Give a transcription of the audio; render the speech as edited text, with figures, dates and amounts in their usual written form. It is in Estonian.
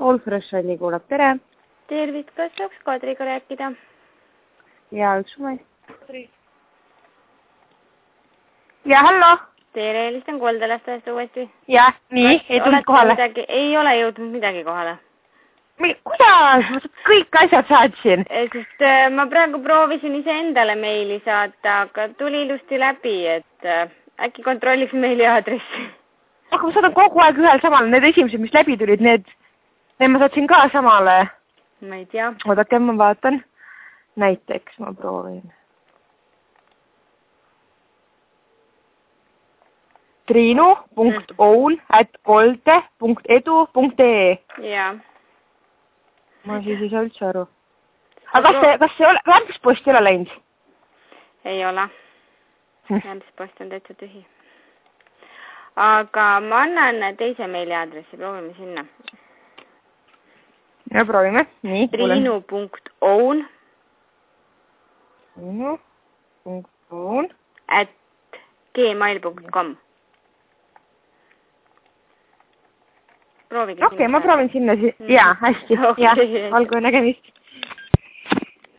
All Fresh Ali kuulab, tere. Tervist, kas saaks Kadriga rääkida? Ja, üks moment. Ja, hallo. Tere, helistan Koldalastajaste uuesti. Ja, nii, ei tulnud kohale. Ei ole jõudnud midagi kohale. Kuidas? Ma kõik asjad saatsin. Sest ma praegu proovisin ise endale meili saata, aga tuli ilusti läbi, et äkki kontrolliks meili aadressi. Aga ma saadan kogu aeg ühel samal. Need esimesed, mis läbi tulid, need ma saatsin ka samale. Ma ei tea. Oodake, ma vaatan. Näiteks ma proovin. triinu.own@kolde.edu.ee Jaa. Ma siis ei saa üldse aru. Aga kas see lämpispost ei ole läinud? Ei ole. Lämpispost on täitsa tühi. Aga ma annan teise meiliaadressi, proovime sinna. Ja proovime. Nii, triinu.own @gmail.com. Okei, ma proovin sinna. Jaa, hästi. Jaa, olgu nägemist.